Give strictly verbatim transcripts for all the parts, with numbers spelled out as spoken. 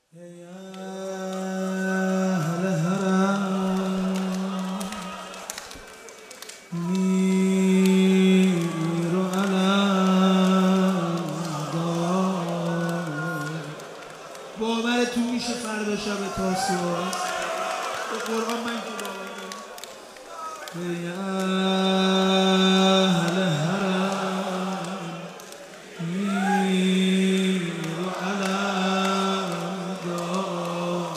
ای اهل حرم میر و علم دار. باورتون میشه فردا شب تاسوعا به قرآن من که باور دارم. ای اهل حرم میر و علم دار.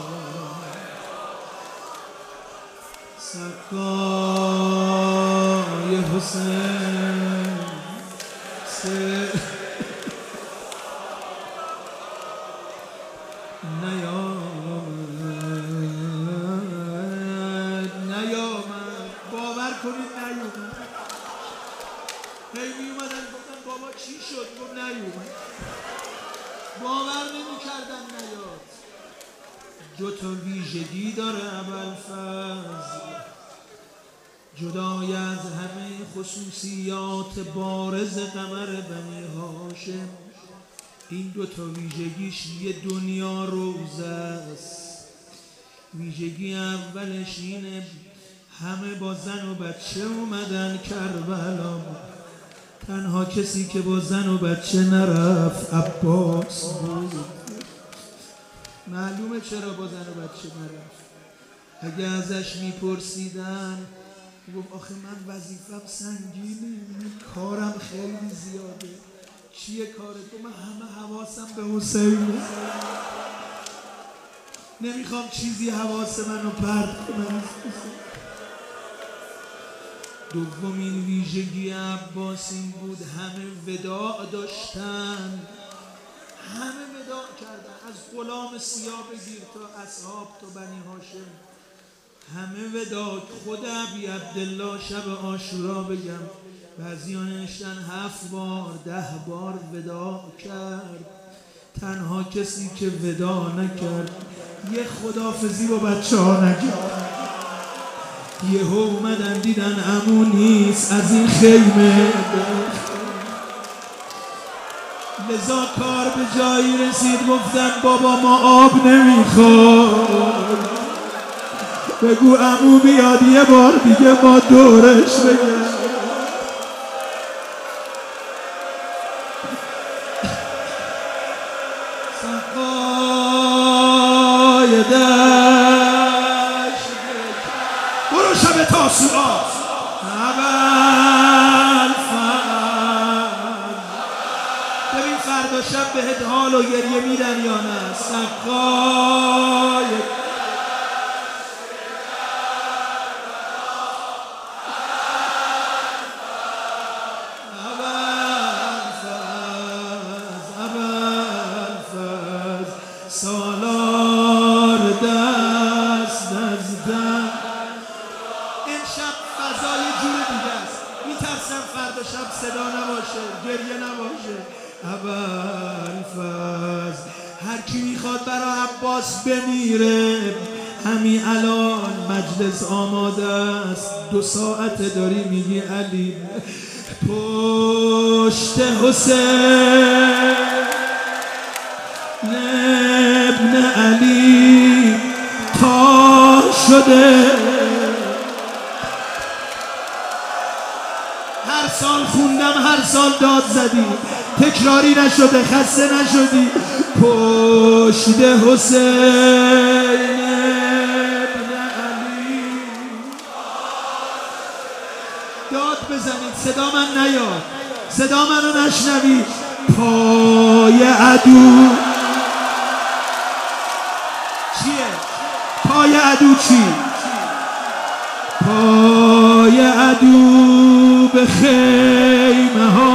سقای حسین نیامد نیامد باور کنید نیامد. هی می اومدن گفتن بابا چی شد؟ گفت نیامد. باور نمی کردن نیاد. دو تا ویژگی داره ابوالفضل جدای از همه خصوصیات بارز قمر بنی هاشم. این دو تا ویژگیش یه دنیا روزه است. ویژگی اولش اینه همه با زن و بچه اومدن کربلا. تنها کسی که با زن و بچه نرفت عباس بود. معلومه چرا با زن و بچه نرفت. اگه ازش میپرسیدن گفت آخه من وظیفم سنگینه، کارم خیلی زیاده. چیه کارت؟ تو من همه حواسم به حسینه، نمیخوام چیزی حواس منو پرت کنم. دومین ویژگی عباس این بود همه وداع داشتن، همه وداع کردن، از غلام سیاه بگیر تا اصحاب تا بنی هاشم همه وداع. خود ابی عبدالله شب عاشورا بگم بعضی ها نشتن هفت بار ده بار وداع کرد. تنها کسی که وداع نکرد یه خداحافظی با بچه ها نکرد. یهو اومدن دیدن عمو نیست از این خیمه، لذا کار به جایی رسید گفتن بابا ما آب نمیخواد، بگو عمو بیاد یه بار دیگه ما دورش بگم. سقای دشت برو شب تاسوعا ببین فردا شب بهت حال و گریه میدن یا نه. سقای سالار دست از دم. این شب فضای جور دیگه است. میترسم فردا شب صدا نباشه، گریه نباشه. ابوالفضل هر کی میخواد برای عباس بمیره همین الان مجلس آماده است. دو ساعت داری میگی علی پشت حسین ابن علی تا شده. هر سال خوندم، هر سال داد زدی، تکراری نشده، خسته نشدی. پشت حسین ابن علی داد بزنید. صدا من نیاد، صدا منو نشنوی. پای عدو چیه؟ پای عدو چی؟ پای عدو به خیمه ها